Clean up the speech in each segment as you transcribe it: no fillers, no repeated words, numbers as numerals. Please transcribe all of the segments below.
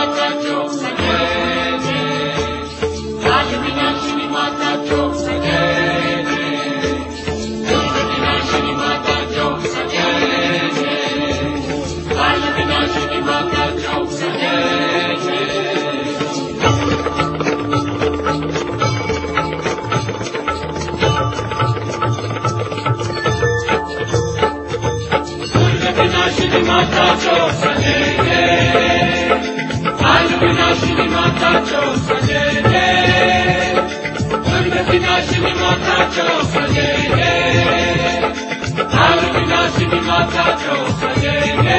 माता जो सजे काल विनाशिनी माता जो सजे दुर्ग विनाशिनी माता जो सजे काल विनाशिनी माता जो सजे विनाशिनी माता जो सजेंगे काल विनाशिनी माता जो सजेंगे दुर्ग विनाशिनी माता जो सजेंगे काल विनाशिनी माता जो सजेंगे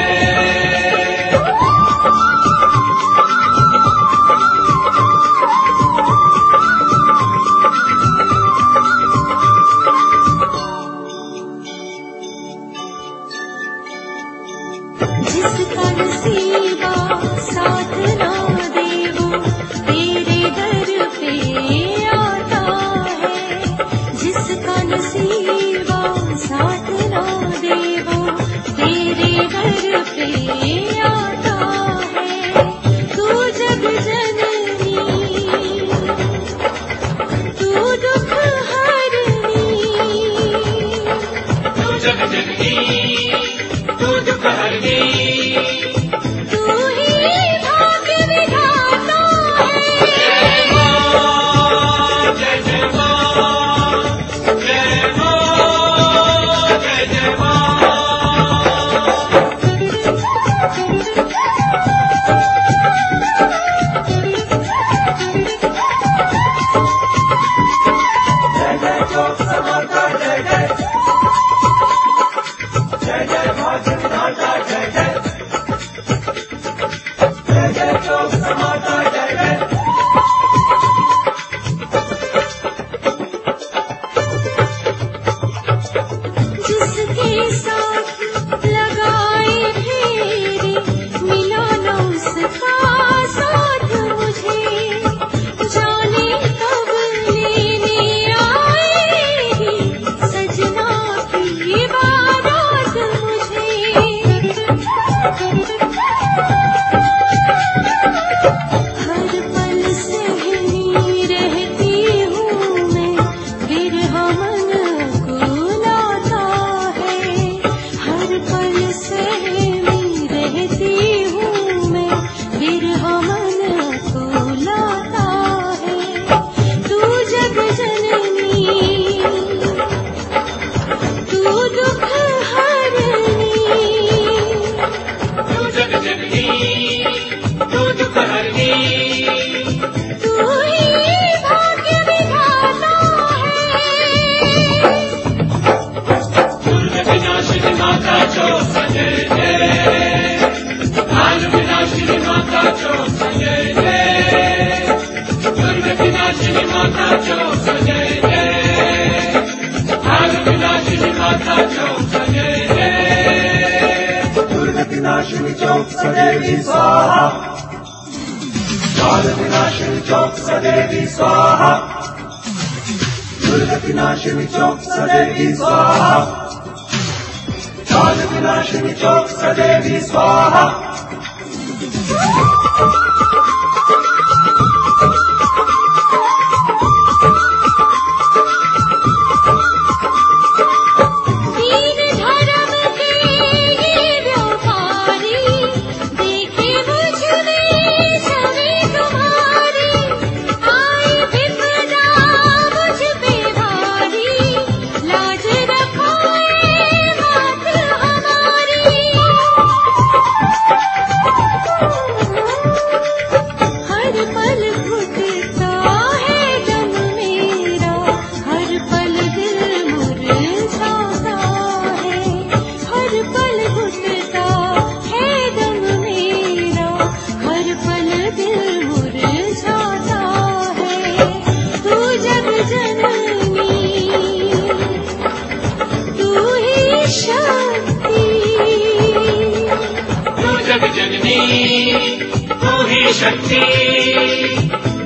जिसका नसीबा साथ ना दे वो तेरे दर पे आता है जिसका नसीबा साथ ना दे वो तेरे दर पे आता है तू जग जननी तू दुख हरनी तू जग जननी तू दुख हरनी विनाशिनी चौक सदैवी स्वाहा काल विनाशिनी चौक सदैवी स्वाहा दुर्ग विनाशिनी चौक सदैवी स्वाहा काल विनाशिनी चौक सदैवी स्वाहा शक्ति